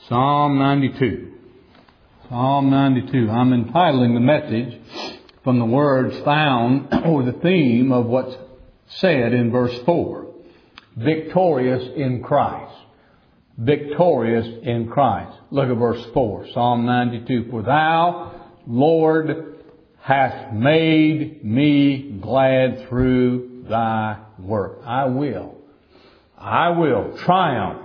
Psalm 92. Psalm 92. I'm entitling the message from the words found or the theme of what's said in verse 4. Victorious in Christ. Victorious in Christ. Look at verse 4. Psalm 92. For thou, Lord, hast made me glad through thy work. I will triumph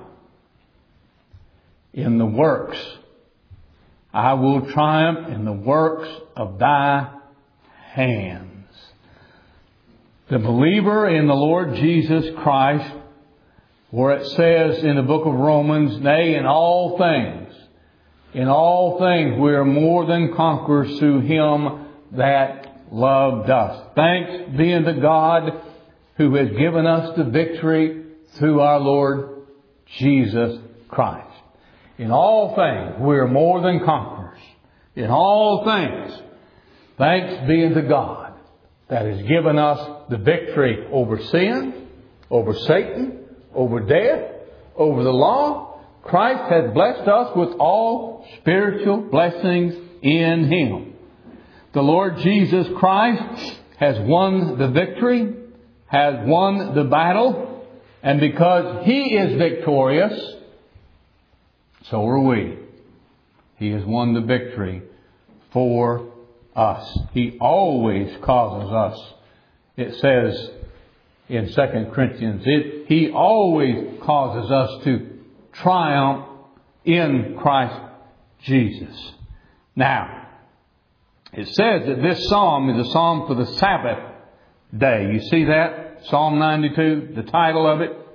in the works. I will triumph in the works of thy hands. The believer in the Lord Jesus Christ, where it says in the book of Romans, nay, in all things we are more than conquerors through Him that loved us. Thanks be unto God who has given us the victory through our Lord Jesus Christ. In all things we are more than conquerors. In all things, thanks be unto God that has given us the victory over sin, over Satan, over death, over the law. Christ has blessed us with all spiritual blessings in Him. The Lord Jesus Christ has won the victory, has won the battle, and because He is victorious, so are we. He has won the victory for us. He always causes us. It says in 2 Corinthians, He always causes us to triumph in Christ Jesus. Now, it says that this psalm is a psalm for the Sabbath day. You see that? Psalm 92, the title of it.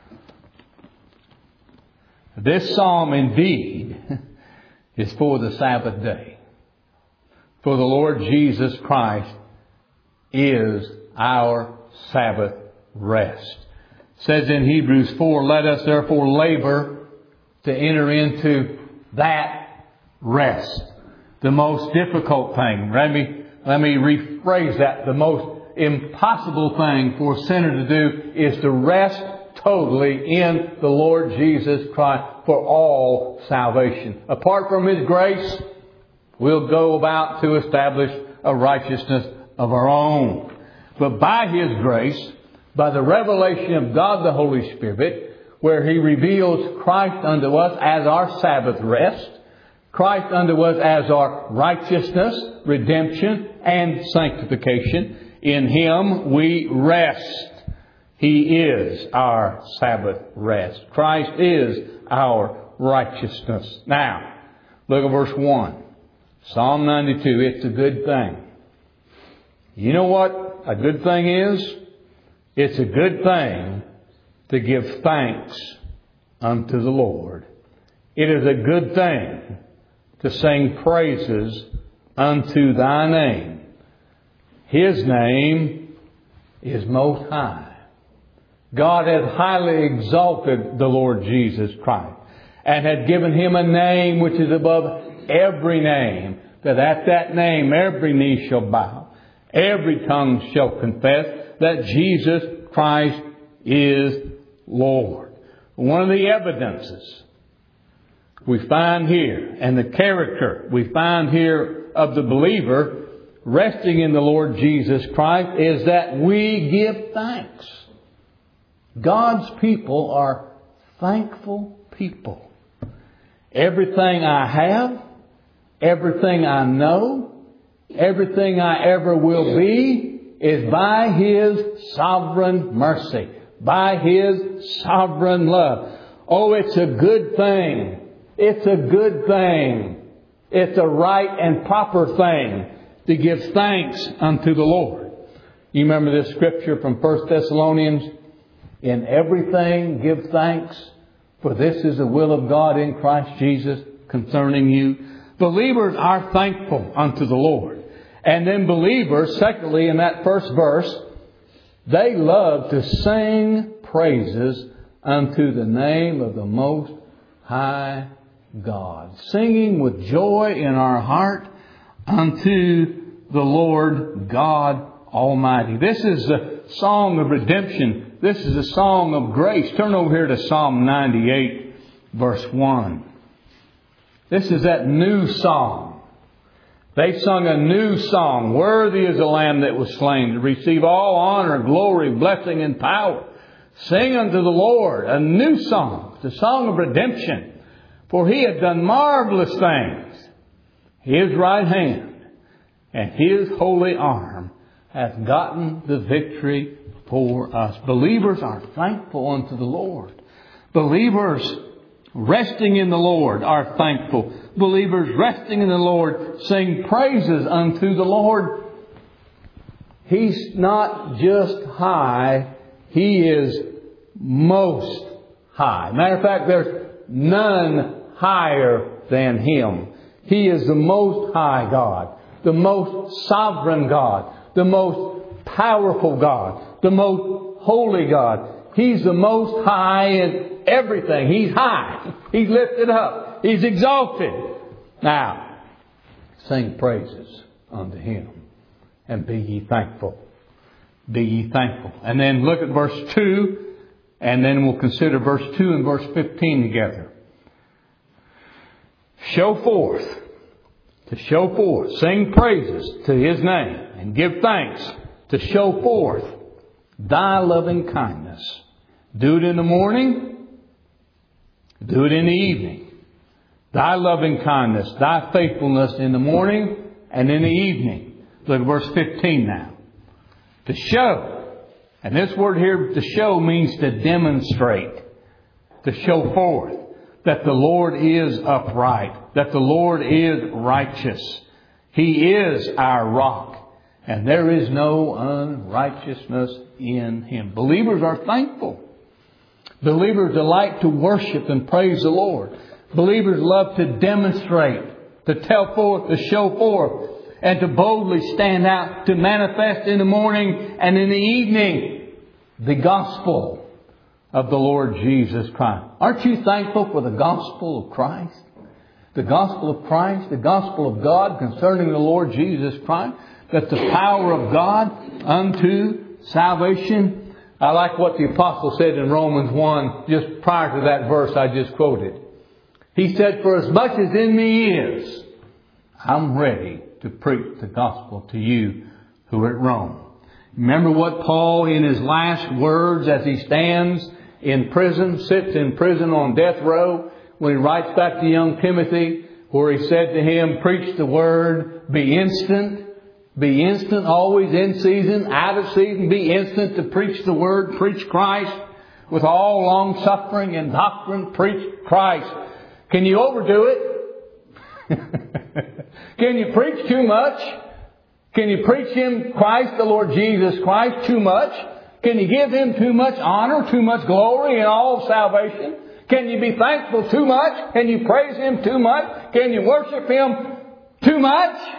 This psalm indeed is for the Sabbath day. For the Lord Jesus Christ is our Sabbath rest. It says in Hebrews 4, let us therefore labor to enter into that rest. The most difficult thing. Let me rephrase that. The most impossible thing for a sinner to do is to rest totally in the Lord Jesus Christ for all salvation. Apart from His grace, we'll go about to establish a righteousness of our own. But by His grace, by the revelation of God the Holy Spirit, where He reveals Christ unto us as our Sabbath rest, Christ unto us as our righteousness, redemption, and sanctification, in Him we rest. He is our Sabbath rest. Christ is our righteousness. Now, look at verse 1. Psalm 92, it's a good thing. You know what a good thing is? It's a good thing to give thanks unto the Lord. It is a good thing to sing praises unto thy name. His name is Most High. God has highly exalted the Lord Jesus Christ and had given Him a name which is above every name, that at that name every knee shall bow, every tongue shall confess that Jesus Christ is Lord. One of the evidences we find here, and the character we find here of the believer resting in the Lord Jesus Christ, is that we give thanks. God's people are thankful people. Everything I have, everything I know, everything I ever will be is by His sovereign mercy, by His sovereign love. Oh, it's a good thing. It's a good thing. It's a right and proper thing to give thanks unto the Lord. You remember this scripture from 1 Thessalonians? In everything give thanks, for this is the will of God in Christ Jesus concerning you. Believers are thankful unto the Lord. And then believers, secondly, in that first verse, they love to sing praises unto the name of the Most High God. Singing with joy in our heart unto the Lord God Almighty. This is the song of redemption. This is a song of grace. Turn over here to Psalm 98, verse 1. This is that new song. They sung a new song. Worthy is the Lamb that was slain to receive all honor, glory, blessing, and power. Sing unto the Lord a new song, the song of redemption. For He hath done marvelous things. His right hand and His holy arm hath gotten the victory for us. Believers are thankful unto the Lord. Believers resting in the Lord are thankful. Believers resting in the Lord sing praises unto the Lord. He's not just high, He is most high. Matter of fact, there's none higher than Him. He is the most high God, the most sovereign God, the most powerful God, the most holy God. He's the most high in everything. He's high. He's lifted up. He's exalted. Now, sing praises unto Him and be ye thankful. Be ye thankful. And then look at verse 2, and then we'll consider verse 2 and verse 15 together. Show forth. To show forth. Sing praises to His name and give thanks to show forth Thy loving kindness. Do it in the morning. Do it in the evening. Thy loving kindness, Thy faithfulness in the morning and in the evening. Look at verse 15 now. To show. And this word here, to show, means to demonstrate. To show forth that the Lord is upright. That the Lord is righteous. He is our rock. And there is no unrighteousness in Him. Believers are thankful. Believers delight to worship and praise the Lord. Believers love to demonstrate, to tell forth, to show forth, and to boldly stand out, to manifest in the morning and in the evening the gospel of the Lord Jesus Christ. Aren't you thankful for the gospel of Christ? The gospel of Christ, the gospel of God concerning the Lord Jesus Christ, that the power of God unto salvation. I like what the apostle said in Romans 1, just prior to that verse I just quoted. He said, for as much as in me is, I'm ready to preach the gospel to you who are at Rome. Remember what Paul, in his last words as he stands in prison, sits in prison on death row, when he writes back to young Timothy, where he said to him, preach the word, be instant. Be instant, always in season, out of season. Be instant to preach the word, preach Christ. With all long suffering and doctrine, preach Christ. Can you overdo it? Can you preach too much? Can you preach Him, Christ, the Lord Jesus Christ, too much? Can you give Him too much honor, too much glory in all of salvation? Can you be thankful too much? Can you praise Him too much? Can you worship Him too much?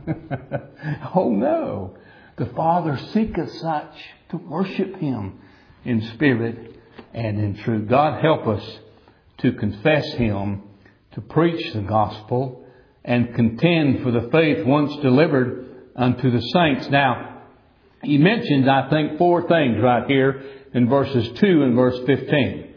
Oh no. The Father seeketh such to worship Him in spirit and in truth. God help us to confess Him, to preach the gospel, and contend for the faith once delivered unto the saints. Now, he mentions, I think, 4 things right here in verses 2 and verse 15.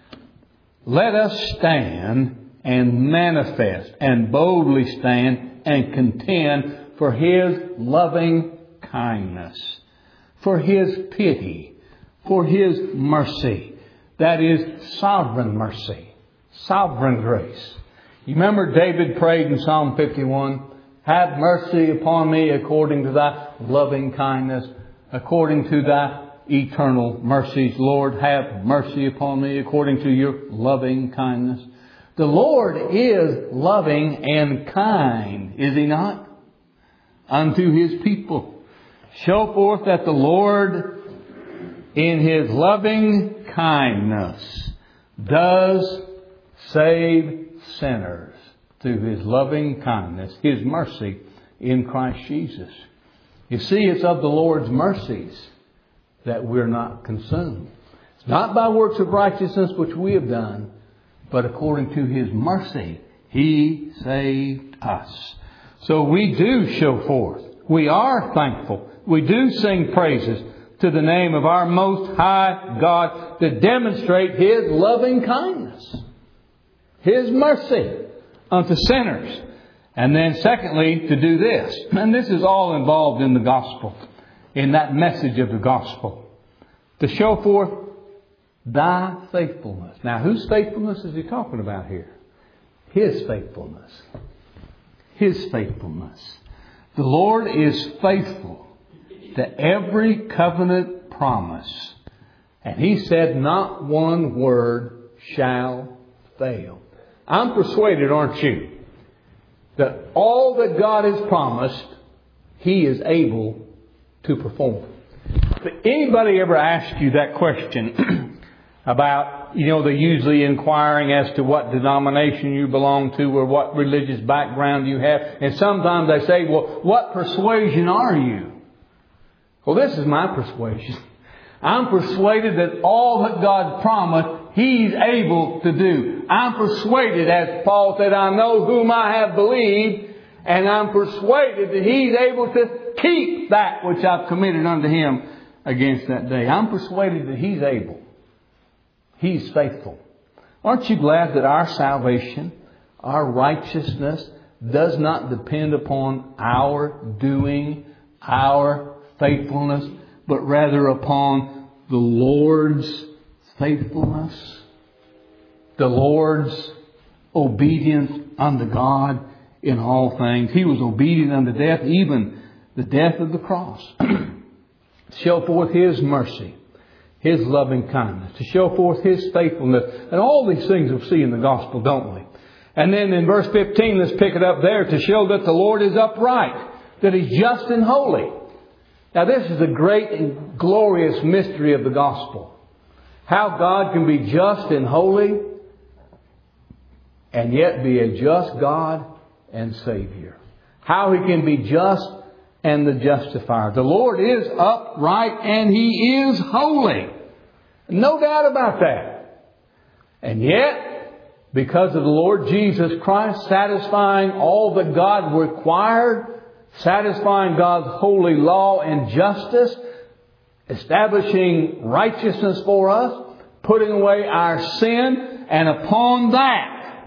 Let us stand and manifest and boldly stand and contend for His loving kindness, for His pity, for His mercy. That is sovereign mercy, sovereign grace. You remember David prayed in Psalm 51, have mercy upon me according to Thy loving kindness, according to Thy eternal mercies. Lord, have mercy upon me according to Your loving kindness. The Lord is loving and kind, is He not? Unto His people. Show forth that the Lord in His loving kindness does save sinners through His loving kindness, His mercy in Christ Jesus. You see, it's of the Lord's mercies that we're not consumed. It's not by works of righteousness which we have done, but according to His mercy, He saved us. So we do show forth. We are thankful. We do sing praises to the name of our most high God to demonstrate His loving kindness, His mercy unto sinners. And then secondly, to do this. And this is all involved in the gospel, in that message of the gospel. To show forth thy faithfulness. Now, whose faithfulness is he talking about here? His faithfulness. His faithfulness. The Lord is faithful to every covenant promise. And He said, not one word shall fail. I'm persuaded, aren't you, that all that God has promised, He is able to perform. But anybody ever ask you that question about, they're usually inquiring as to what denomination you belong to or what religious background you have. And sometimes they say, well, what persuasion are you? Well, this is my persuasion. I'm persuaded that all that God promised, He's able to do. I'm persuaded, as Paul said, I know whom I have believed, and I'm persuaded that He's able to keep that which I've committed unto Him against that day. I'm persuaded that He's able. He's faithful. Aren't you glad that our salvation, our righteousness, does not depend upon our doing, our faithfulness, but rather upon the Lord's faithfulness, the Lord's obedience unto God in all things. He was obedient unto death, even the death of the cross. Show forth His mercy, His loving kindness, to show forth His faithfulness. And all these things we see in the gospel, don't we? And then in verse 15, let's pick it up there, to show that the Lord is upright, that He's just and holy. Now this is a great and glorious mystery of the gospel. How God can be just and holy and yet be a just God and Savior. How He can be just and the justifier. The Lord is upright and He is holy. No doubt about that. And yet, because of the Lord Jesus Christ satisfying all that God required, satisfying God's holy law and justice, establishing righteousness for us, putting away our sin, and upon that,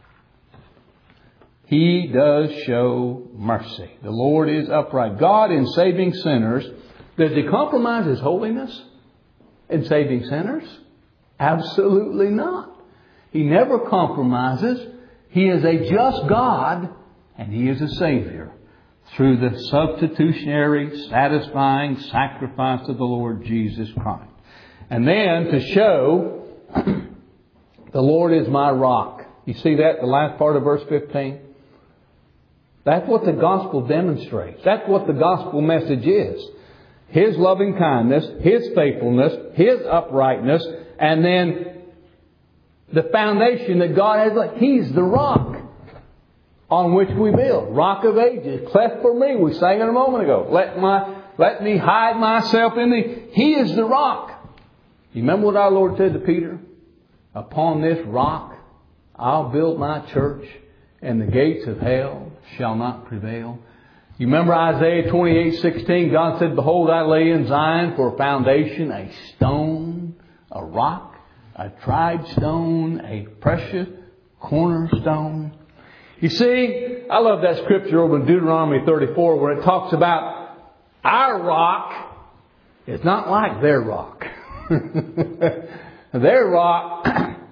He does show mercy. The Lord is upright. God, in saving sinners, does He compromise His holiness in saving sinners? Absolutely not. He never compromises. He is a just God, and He is a Savior through the substitutionary, satisfying sacrifice of the Lord Jesus Christ. And then to show the Lord is my rock. You see that, the last part of verse 15? That's what the gospel demonstrates. That's what the gospel message is. His loving kindness, His faithfulness, His uprightness, and then the foundation that God has. He's the rock on which we build. Rock of ages, cleft for me. We sang it a moment ago. Let me hide myself in Thee. He is the rock. You remember what our Lord said to Peter? Upon this rock I'll build my church, and the gates of hell shall not prevail. You remember Isaiah 28:16? God said, behold, I lay in Zion for a foundation, a stone, a rock, a tried stone, a precious cornerstone. You see, I love that scripture over in Deuteronomy 34 where it talks about our rock is not like their rock. Their rock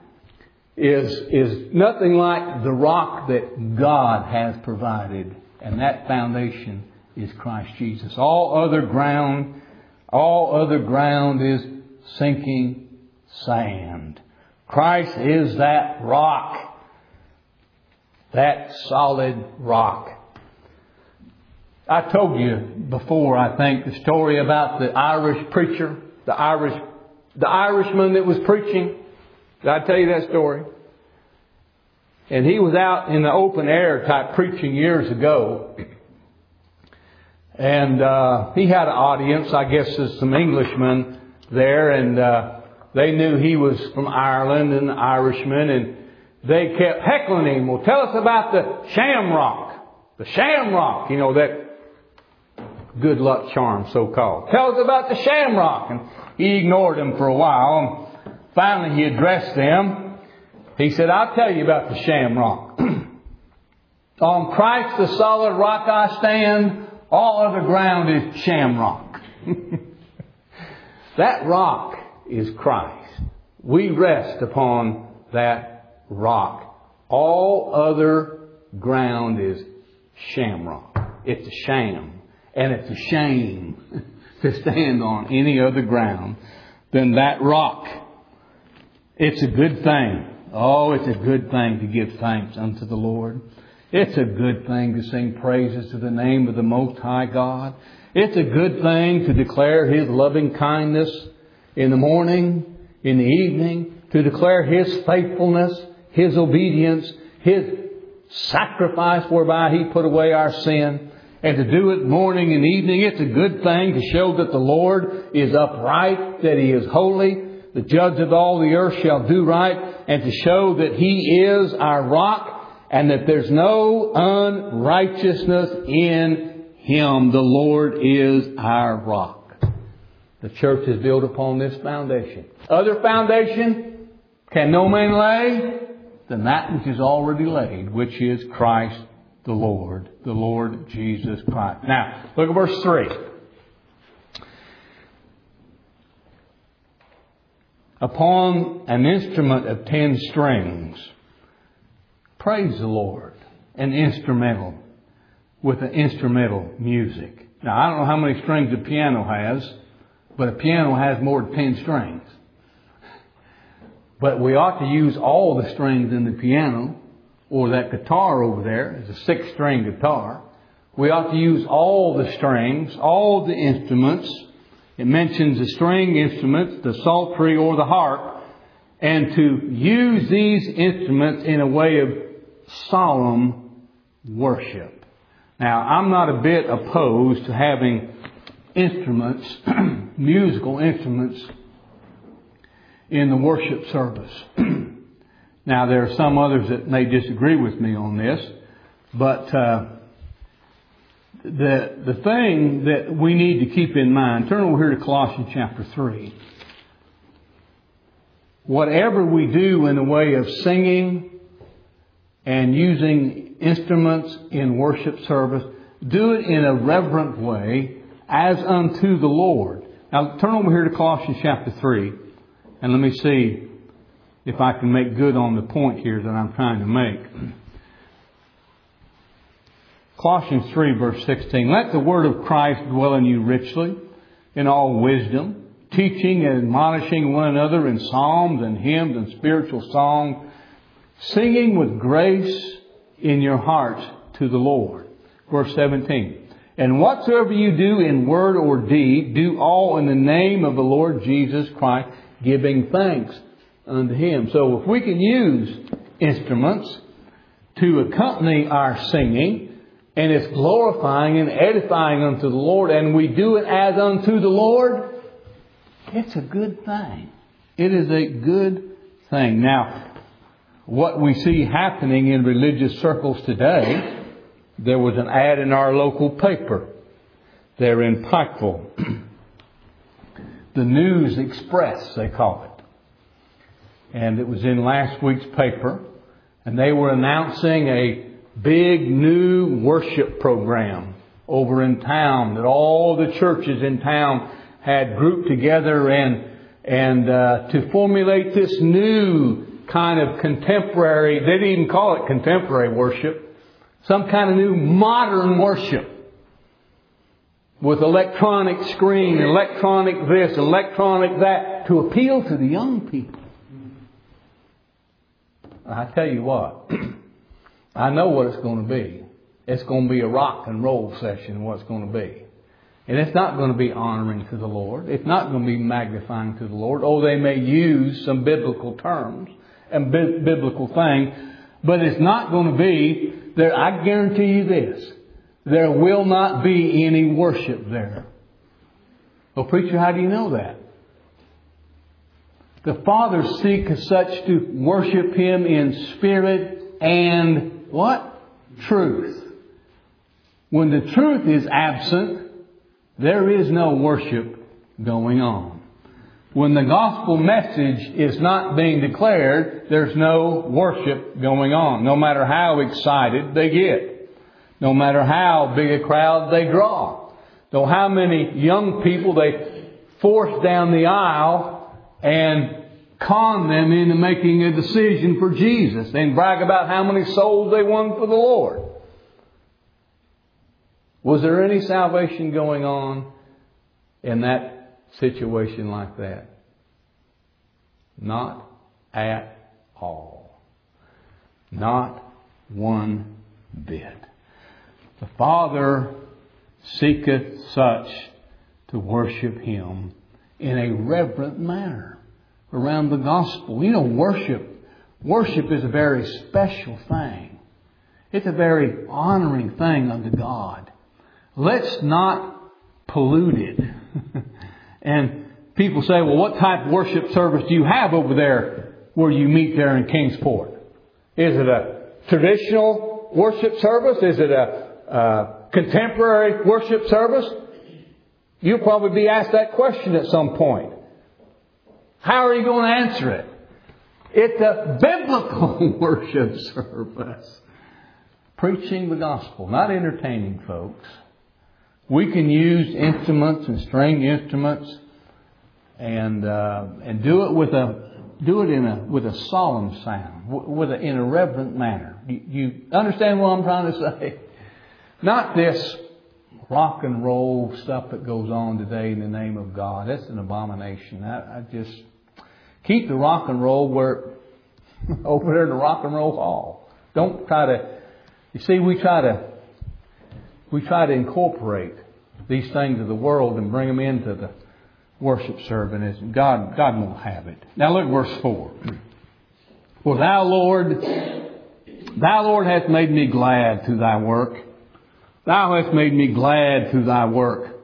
is nothing like the rock that God has provided. And that foundation is Christ Jesus. All other ground is sinking sand. Christ is that rock. That solid rock. I told you before, I think, the story about the Irish preacher, the Irishman that was preaching. Did I tell you that story? And he was out in the open air type preaching years ago. And he had an audience, I guess there's some Englishmen there. And they knew he was from Ireland and Irishman. And they kept heckling him. Well, tell us about the shamrock. The shamrock, that good luck charm, so-called. Tell us about the shamrock. And he ignored them for a while. And finally he addressed them. He said, I'll tell you about the shamrock. On Christ the solid rock I stand, all other ground is shamrock. That rock is Christ. We rest upon that rock. All other ground is shamrock. It's a sham. And it's a shame to stand on any other ground than that rock. It's a good thing. Oh, it's a good thing to give thanks unto the Lord. It's a good thing to sing praises to the name of the Most High God. It's a good thing to declare His loving kindness in the morning, in the evening, to declare His faithfulness, His obedience, His sacrifice whereby He put away our sin, and to do it morning and evening. It's a good thing to show that the Lord is upright, that He is holy, the judge of all the earth shall do right, and to show that He is our rock, and that there's no unrighteousness in Him. The Lord is our rock. The church is built upon this foundation. Other foundation can no man lay than that which is already laid, which is Christ the Lord Jesus Christ. Now, look at verse 3. Upon an instrument of 10 strings, praise the Lord. An instrumental, with an instrumental music. Now, I don't know how many strings a piano has, but a piano has more than 10 strings. But we ought to use all the strings in the piano, or that guitar over there is a 6-string guitar. We ought to use all the strings, all the instruments. It mentions the string instruments, the psaltery or the harp, and to use these instruments in a way of solemn worship. Now, I'm not a bit opposed to having instruments, musical instruments, in the worship service. Now, there are some others that may disagree with me on this, but the thing that we need to keep in mind, turn over here to Colossians chapter 3. Whatever we do in the way of singing and using instruments in worship service, do it in a reverent way as unto the Lord. Now, turn over here to Colossians chapter 3, and let me see if I can make good on the point here that I'm trying to make. Colossians 3 verse 16. Let the word of Christ dwell in you richly, in all wisdom, teaching and admonishing one another in psalms and hymns and spiritual songs, singing with grace in your hearts to the Lord. Verse 17. And whatsoever you do in word or deed, do all in the name of the Lord Jesus Christ, giving thanks unto Him. So if we can use instruments to accompany our singing, and it's glorifying and edifying unto the Lord, and we do it as unto the Lord, it's a good thing. It is a good thing. Now, what we see happening in religious circles today, there was an ad in our local paper there in Pikeville. The News Express, they call it. And it was in last week's paper. And they were announcing a big new worship program over in town that all the churches in town had grouped together and to formulate this new kind of contemporary, they didn't even call it contemporary worship, some kind of new modern worship with electronic screen, electronic this, electronic that, to appeal to the young people. I tell you what, I know what it's going to be. It's going to be a rock and roll session, what it's going to be. And it's not going to be honoring to the Lord. It's not going to be magnifying to the Lord. Oh, they may use some biblical terms and biblical things, but it's not going to be there. I guarantee you this. There will not be any worship there. Well, preacher, how do you know that? The Father seeks such to worship Him in spirit and what? Truth. When the truth is absent, there is no worship going on. When the gospel message is not being declared, there's no worship going on. No matter how excited they get. No matter how big a crowd they draw. No how many young people they force down the aisle and con them into making a decision for Jesus. And brag about how many souls they won for the Lord. Was there any salvation going on in that situation like that? Not at all. Not one bit. The Father seeketh such to worship Him in a reverent manner around the gospel. You know, worship is a very special thing. It's a very honoring thing unto God. Let's not pollute it. And people say, well, what type of worship service do you have over there where you meet there in Kingsport? Is it a traditional worship service? Is it a contemporary worship service? You'll probably be asked that question at some point. How are you going to answer it? It's a biblical worship service. Preaching the gospel, not entertaining folks. We can use instruments and string instruments and do it with a solemn sound, in a reverent manner. You understand what I'm trying to say? Not this rock and roll stuff that goes on today in the name of God. That's an abomination. I just keep the rock and roll over there in the rock and roll hall. Don't try to. You see, we try to incorporate these things of the world and bring them into the worship service. God won't have it. Now look at verse 4. For thou, Lord, hast made me glad through thy work. Thou hast made me glad through thy work.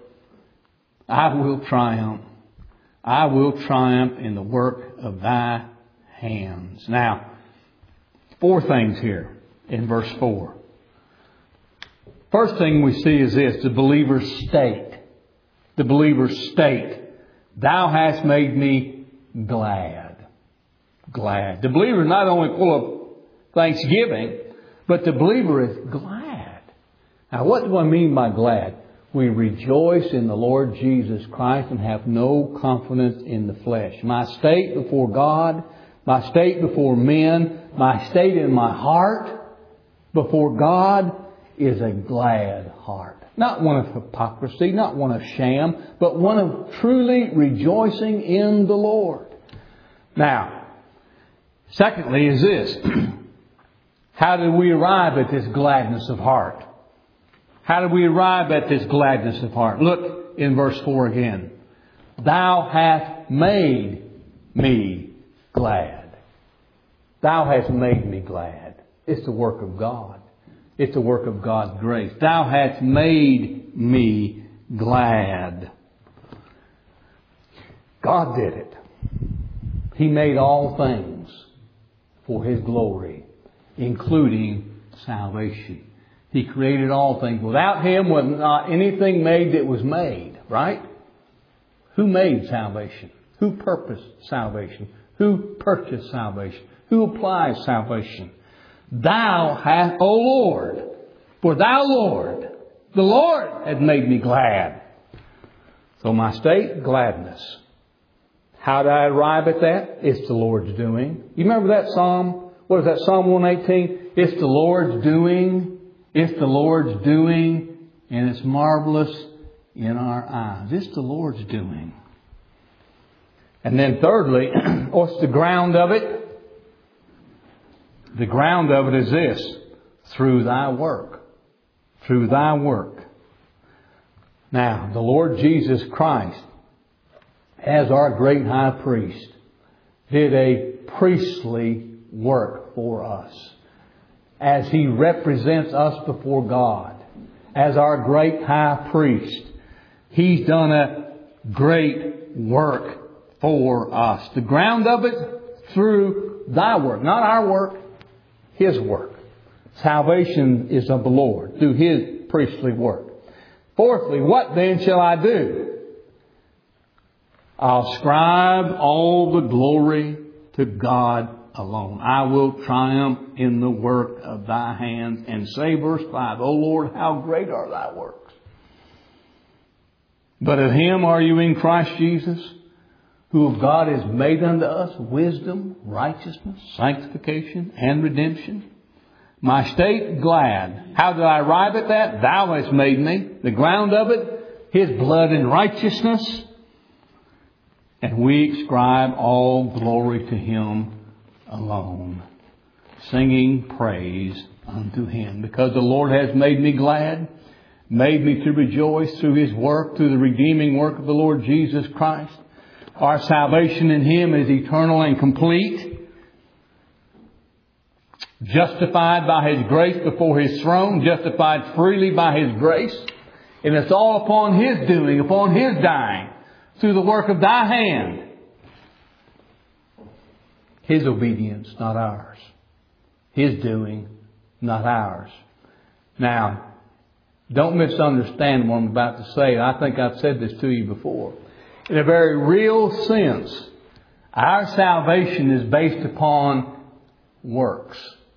I will triumph. I will triumph in the work of thy hands. Now, 4 things here in verse 4. First thing we see is this, the believer's state. The believer's state. Thou hast made me glad. Glad. The believer is not only full of thanksgiving, but the believer is glad. Now what do I mean by glad? We rejoice in the Lord Jesus Christ and have no confidence in the flesh. My state before God, my state before men, my state in my heart before God is a glad heart. Not one of hypocrisy, not one of sham, but one of truly rejoicing in the Lord. Now, secondly is this. How do we arrive at this gladness of heart? How do we arrive at this gladness of heart? Look in verse 4 again. Thou hast made me glad. Thou hast made me glad. It's the work of God. It's the work of God's grace. Thou hast made me glad. God did it. He made all things for His glory, including salvation. He created all things. Without Him was not anything made that was made, right? Who made salvation? Who purposed salvation? Who purchased salvation? Who applies salvation? Thou hast, O Lord, for thou, Lord, the Lord had made me glad. So my state, gladness. How did I arrive at that? It's the Lord's doing. You remember that psalm? What is that, Psalm 118? It's the Lord's doing. It's the Lord's doing, and it's marvelous in our eyes. It's the Lord's doing. And then thirdly, what's the ground of it? The ground of it is this. Through thy work. Through thy work. Now, the Lord Jesus Christ, as our great high priest, did a priestly work for us. As He represents us before God. As our great high priest. He's done a great work for us. The ground of it, through thy work. Not our work. His work. Salvation is of the Lord through His priestly work. Fourthly, what then shall I do? I'll ascribe all the glory to God alone. I will triumph in the work of thy hands. And say, verse 5, O Lord, how great are thy works. But of Him are you in Christ Jesus, who of God is made unto us wisdom, righteousness, sanctification, and redemption. My state glad. How did I arrive at that? Thou hast made me. The ground of it, His blood and righteousness. And we ascribe all glory to Him alone, singing praise unto Him. Because the Lord has made me glad, made me to rejoice through His work, through the redeeming work of the Lord Jesus Christ. Our salvation in Him is eternal and complete. Justified by His grace before His throne, justified freely by His grace. And it's all upon His doing, upon His dying, through the work of thy hand. His obedience, not ours. His doing, not ours. Now, don't misunderstand what I'm about to say. I think I've said this to you before. In a very real sense, our salvation is based upon works.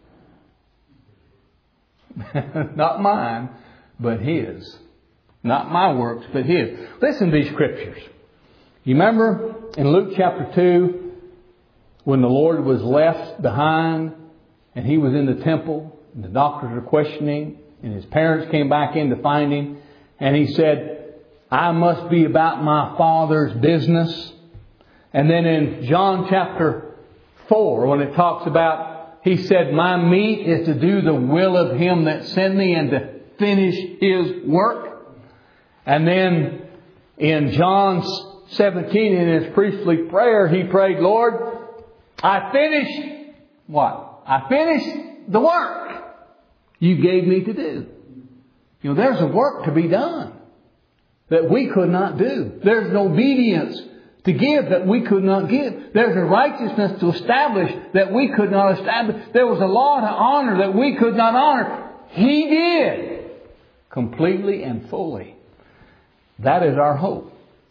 Not mine, but His. Not my works, but His. Listen to these scriptures. You remember in Luke chapter 2, when the Lord was left behind and He was in the temple, and the doctors were questioning, and His parents came back in to find Him, and He said, I must be about my Father's business. And then in John chapter 4, when it talks about, He said, my meat is to do the will of Him that sent me and to finish His work. And then in John 17, in His priestly prayer, He prayed, Lord, I finished what? I finished the work You gave me to do. You know, there's a work to be done that we could not do. There's an obedience to give that we could not give. There's a righteousness to establish that we could not establish. There was a law to honor that we could not honor. He did. Completely and fully. That is our hope.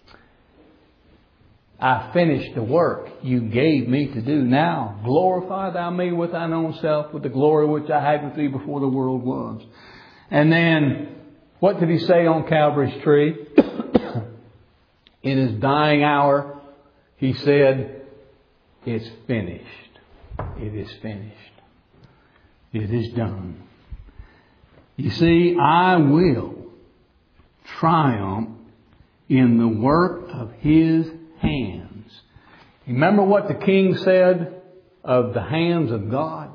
I finished the work You gave me to do. Now glorify Thou me with Thine own self, with the glory which I had with Thee before the world was. And then, what did He say on Calvary's tree? In His dying hour, He said, it's finished. It is finished. It is done. You see, I will triumph in the work of His hands. Remember what the king said of the hands of God?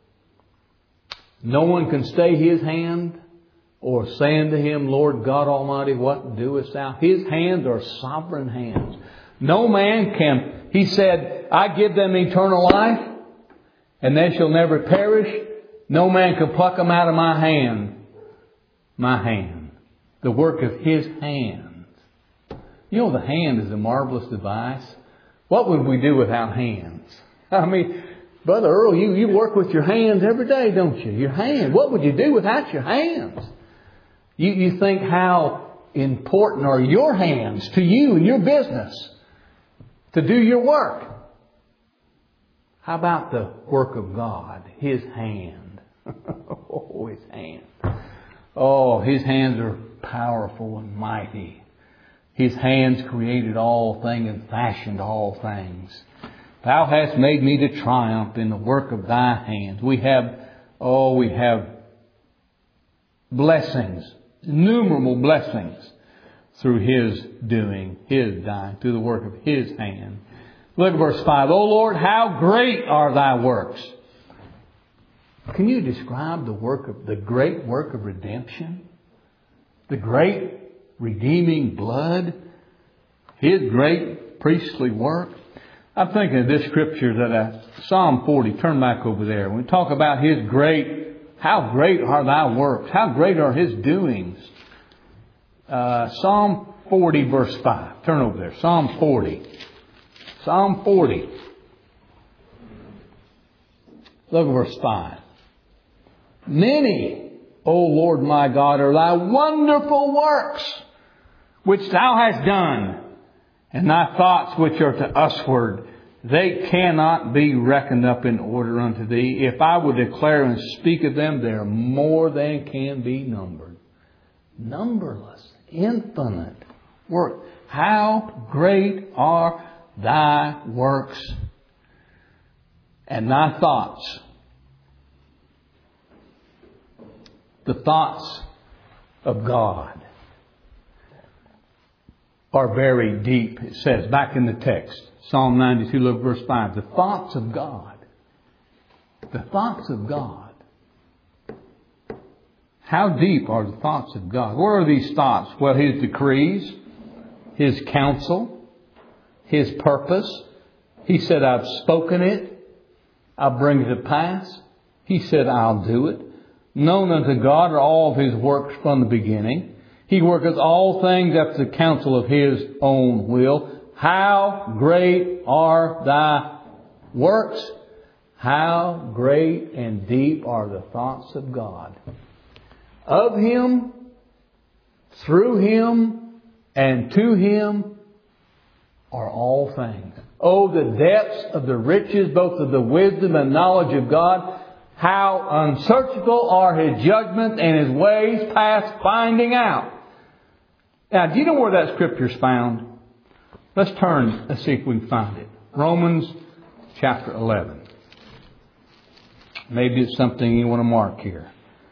No one can stay His hand or say unto Him, Lord God Almighty, what doest Thou? His hands are sovereign hands. No man can. He said, I give them eternal life and they shall never perish. No man can pluck them out of my hand. My hand. The work of His hands. You know, the hand is a marvelous device. What would we do without hands? I mean, Brother Earl, you work with your hands every day, don't you? Your hands. What would you do without your hands? You think how important are your hands to you and your business to do your work. How about the work of God? His hand. Oh, His hand. Oh, His hands are powerful and mighty. His hands created all things and fashioned all things. Thou hast made me to triumph in the work of Thy hands. We have blessings, innumerable blessings through His doing, His dying, through the work of His hand. Look at verse 5. O Lord, how great are Thy works. Can you describe the great work of redemption? The great redeeming blood? His great priestly work? I'm thinking of this scripture that Psalm 40. Turn back over there. When we talk about His great, how great are Thy works? How great are His doings? Psalm 40 verse 5. Turn over there. Psalm 40. Psalm 40. Look at verse 5. Many, O Lord my God, are Thy wonderful works, which Thou hast done, And thy thoughts which are to usward, they cannot be reckoned up in order unto thee. If I would declare and speak of them, they are more than can be numbered. Numberless, infinite work. How great are thy works and thy thoughts. The thoughts of God are very deep. It says back in the text, Psalm 92, look verse 5. The thoughts of God. The thoughts of God. How deep are the thoughts of God? Where are these thoughts? Well, His decrees, His counsel, His purpose. He said, I've spoken it. I'll bring it to pass. He said, I'll do it. Known unto God are all of His works from the beginning. He worketh all things after the counsel of His own will. How great are thy works? How great and deep are the thoughts of God. Of Him, through Him, and to Him are all things. Oh, the depths of the riches, both of the wisdom and knowledge of God. How unsearchable are His judgments and His ways past finding out. Now, do you know where that scripture is found? Let's turn. Let's see if we can find it. Romans chapter 11. Maybe it's something you want to mark here.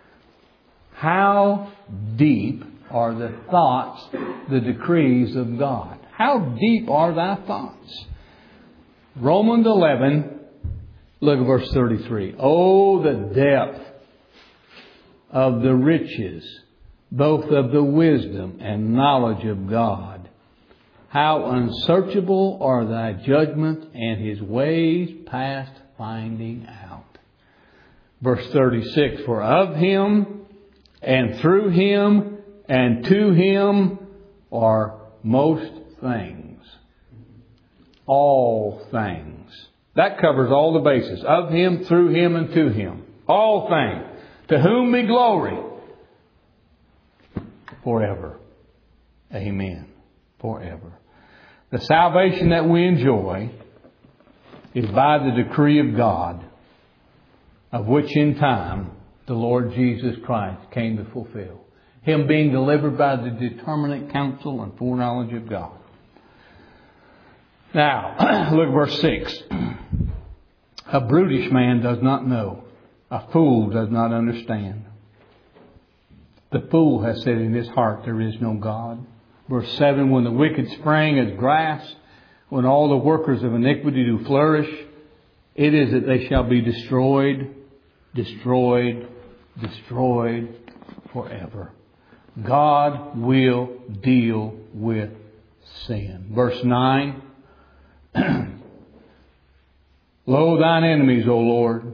How deep are the thoughts, the decrees of God? How deep are thy thoughts? Romans 11, look at verse 33. Oh, the depth of the riches, both of the wisdom and knowledge of God. How unsearchable are thy judgments and His ways past finding out. Verse 36, for of Him and through Him and to Him are most things. All things. That covers all the bases. Of Him, through Him, and to Him. All things. To whom be glory forever. Amen. Forever. The salvation that we enjoy is by the decree of God, of which in time the Lord Jesus Christ came to fulfill. Him being delivered by the determinate counsel and foreknowledge of God. Now, look at verse 6. A brutish man does not know. A fool does not understand. The fool has said in his heart, there is no God. Verse 7, when the wicked spring as grass, when all the workers of iniquity do flourish, it is that they shall be destroyed, destroyed, destroyed forever. God will deal with sin. Verse 9, lo, thine enemies, O Lord,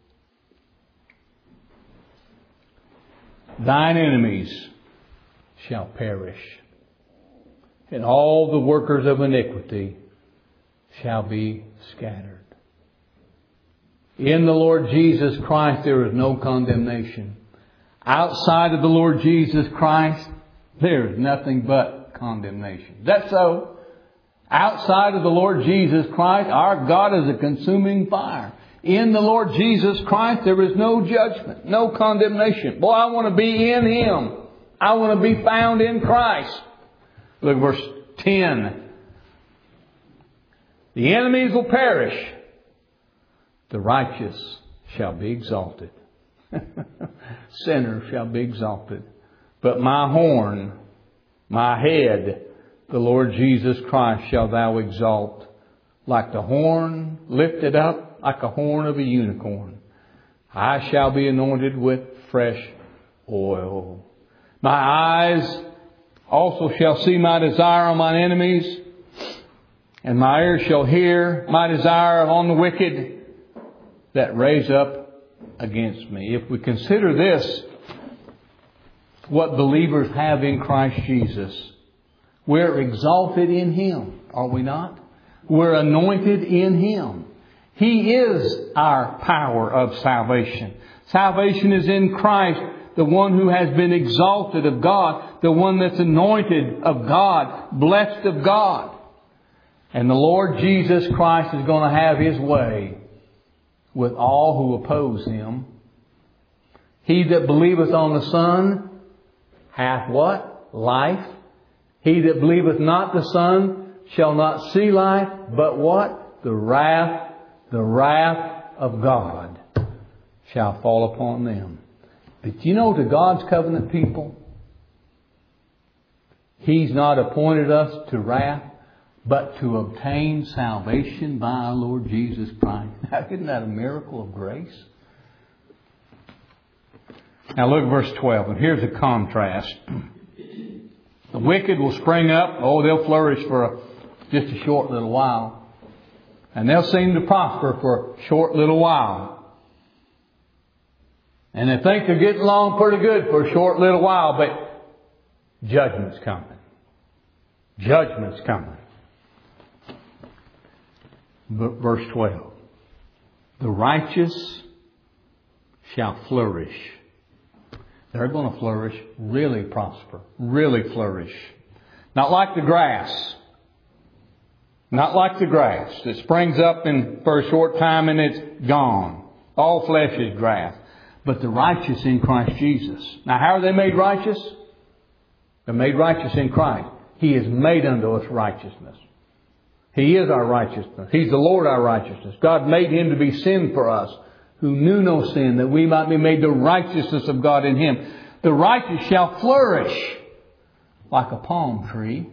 thine enemies shall perish, and all the workers of iniquity shall be scattered. In the Lord Jesus Christ there is no condemnation. Outside of the Lord Jesus Christ there is nothing but condemnation. Is that so? Outside of the Lord Jesus Christ, our God is a consuming fire. In the Lord Jesus Christ there is no judgment, no condemnation. Boy, I want to be in Him. I want to be found in Christ. Look at verse 10. The enemies will perish. The righteous shall be exalted. Sinners shall be exalted. But my horn, my head, the Lord Jesus Christ shall thou exalt. Like the horn lifted up, like a horn of a unicorn. I shall be anointed with fresh oil. My eyes also shall see my desire on mine enemies, and my ears shall hear my desire on the wicked that raise up against me. If we consider this, what believers have in Christ Jesus, we're exalted in Him, are we not? We're anointed in Him. He is our power of salvation. Salvation is in Christ, the one who has been exalted of God, the one that's anointed of God, blessed of God. And the Lord Jesus Christ is going to have His way with all who oppose Him. He that believeth on the Son hath what? Life. He that believeth not the Son shall not see life, but what? The wrath of God shall fall upon them. But you know, to God's covenant people, He's not appointed us to wrath, but to obtain salvation by our Lord Jesus Christ. Now, isn't that a miracle of grace? Now look at verse 12, and here's a contrast. The wicked will spring up. Oh, they'll flourish for just a short little while. And they'll seem to prosper for a short little while. And they think they're getting along pretty good for a short little while, but judgment's coming. Judgment's coming. But verse 12. The righteous shall flourish. They're going to flourish, really prosper, really flourish. Not like the grass. Not like the grass. It springs up for a short time and it's gone. All flesh is grass. But the righteous in Christ Jesus. Now, how are they made righteous? They're made righteous in Christ. He is made unto us righteousness. He is our righteousness. He's the Lord our righteousness. God made Him to be sin for us, who knew no sin, that we might be made the righteousness of God in Him. The righteous shall flourish like a palm tree.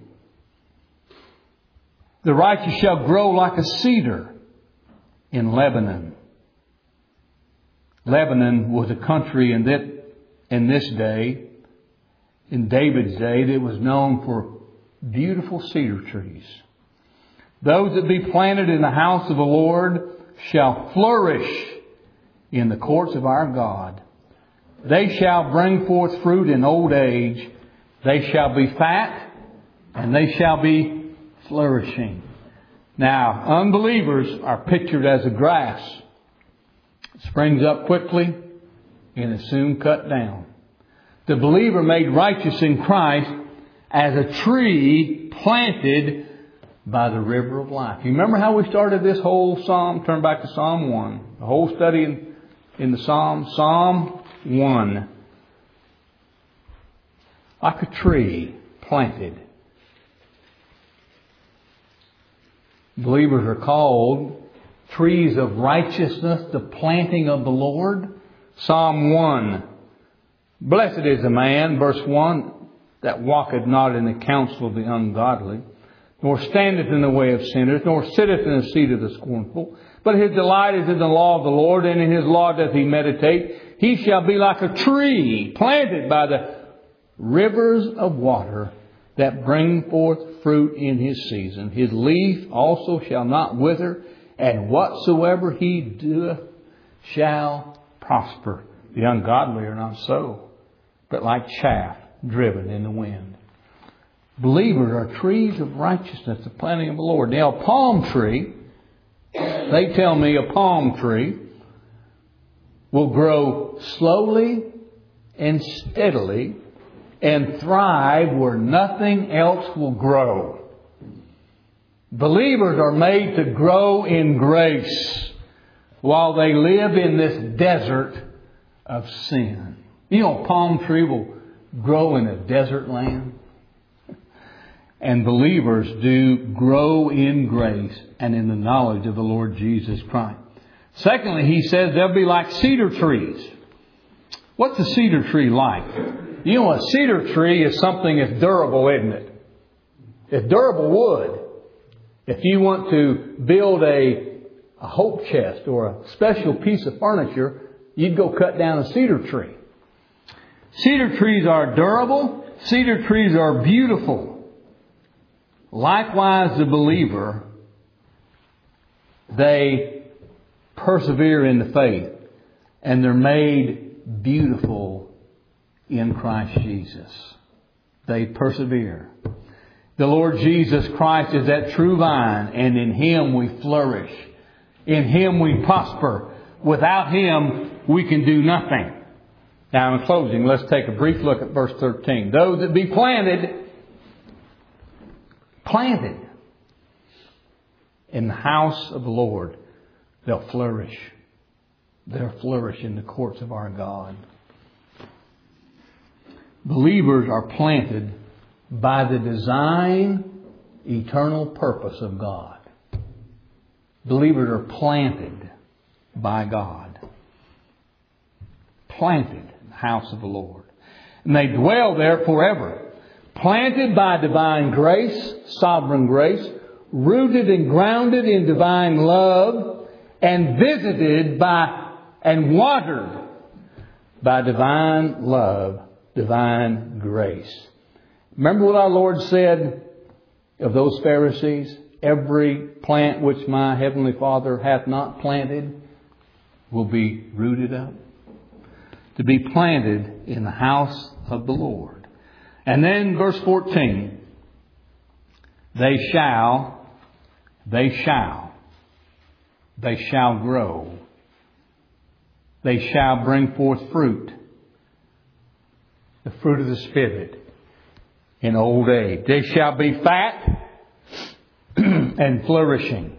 The righteous shall grow like a cedar in Lebanon. Lebanon was a country in this day, in David's day, that was known for beautiful cedar trees. Those that be planted in the house of the Lord shall flourish in the courts of our God. They shall bring forth fruit in old age. They shall be fat, and they shall be flourishing. Now, unbelievers are pictured as a grass. It springs up quickly and is soon cut down. The believer made righteous in Christ as a tree planted by the river of life. You remember how we started this whole psalm? Turn back to Psalm 1. The whole study in the Psalm. Psalm 1. Like a tree planted. Believers are called trees of righteousness, the planting of the Lord. Psalm 1. Blessed is the man, verse 1, that walketh not in the counsel of the ungodly, nor standeth in the way of sinners, nor sitteth in the seat of the scornful. But his delight is in the law of the Lord, and in His law doth he meditate. He shall be like a tree planted by the rivers of water, that bring forth fruit in his season. His leaf also shall not wither, and whatsoever he doeth shall prosper. The ungodly are not so, but like chaff driven in the wind. Believers are trees of righteousness, the planting of the Lord. Now, a palm tree, they tell me a palm tree will grow slowly and steadily and thrive where nothing else will grow. Believers are made to grow in grace while they live in this desert of sin. You know, a palm tree will grow in a desert land. And believers do grow in grace and in the knowledge of the Lord Jesus Christ. Secondly, he says they'll be like cedar trees. What's a cedar tree like? You know, a cedar tree is something that's durable, isn't it? It's durable wood. If you want to build a hope chest or a special piece of furniture, you'd go cut down a cedar tree. Cedar trees are durable. Cedar trees are beautiful. Likewise, the believer, they persevere in the faith, and they're made beautiful in Christ Jesus. They persevere. The Lord Jesus Christ is that true vine, and in Him we flourish. In Him we prosper. Without Him we can do nothing. Now, in closing, let's take a brief look at verse 13. Those that be planted. in the house of the Lord, they'll flourish. They'll flourish in the courts of our God. Believers are planted by the design, eternal purpose of God. Believers are planted by God. Planted in the house of the Lord. And they dwell there forever. Planted by divine grace, sovereign grace, rooted and grounded in divine love, and visited by and watered by divine love, divine grace. Remember what our Lord said of those Pharisees? Every plant which my heavenly Father hath not planted will be rooted up. To be planted in the house of the Lord. And then verse 14. They shall grow. They shall bring forth fruit. The fruit of the Spirit in old age. They shall be fat and flourishing,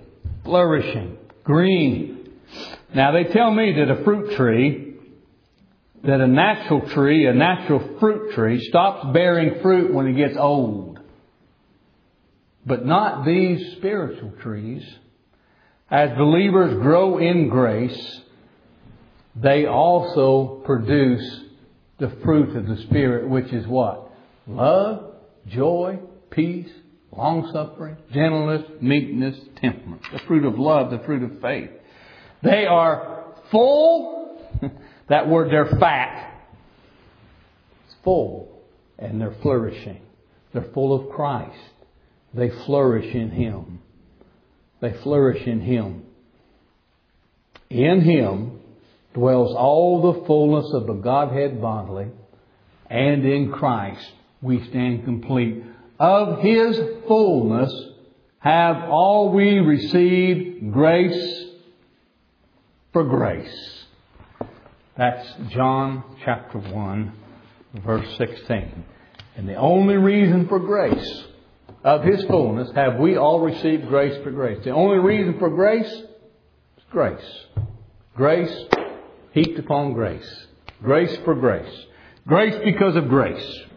green. Now they tell me that a fruit tree, that a natural fruit tree stops bearing fruit when it gets old. But not these spiritual trees. As believers grow in grace, they also produce the fruit of the Spirit, which is what? Love, joy, peace, long-suffering, gentleness, meekness, temperance. The fruit of love, the fruit of faith. They are full. That word, they're fat. It's full. And they're flourishing. They're full of Christ. They flourish in Him. They flourish in Him. In Him dwells all the fullness of the Godhead bodily. And in Christ we stand complete. Of His fullness have all we received grace for grace. That's John chapter 1, verse 16. And the only reason for grace, of His fullness, have we all received grace for grace. The only reason for grace is grace. Grace heaped upon grace. Grace for grace. Grace because of grace.